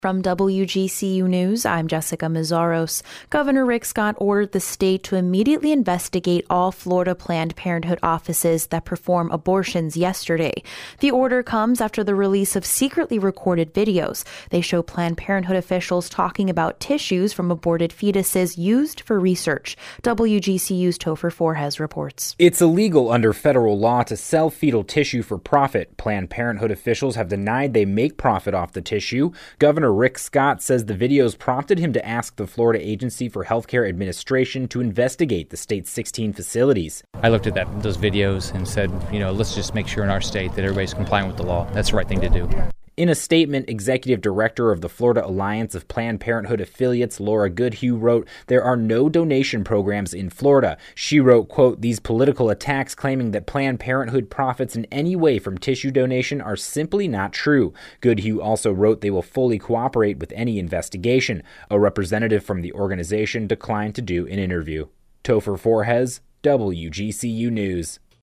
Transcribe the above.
From WGCU News, I'm Jessica Mazzaros. Governor Rick Scott ordered the state to immediately investigate all Florida Planned Parenthood offices that perform abortions yesterday. The order comes after the release of secretly recorded videos. They show Planned Parenthood officials talking about tissues from aborted fetuses used for research. WGCU's Topher Forhes reports. It's illegal under federal law to sell fetal tissue for profit. Planned Parenthood officials have denied they make profit off the tissue. Governor Rick Scott says the videos prompted him to ask the Florida Agency for Healthcare Administration to investigate the state's 16 facilities. I looked at those videos and said, let's just make sure in our state that everybody's complying with the law. That's the right thing to do. In a statement, Executive Director of the Florida Alliance of Planned Parenthood Affiliates, Laura Goodhue, wrote, "There are no donation programs in Florida." She wrote, quote, "These political attacks claiming that Planned Parenthood profits in any way from tissue donation are simply not true." Goodhue also wrote they will fully cooperate with any investigation. A representative from the organization declined to do an interview. Topher Forhes, WGCU News.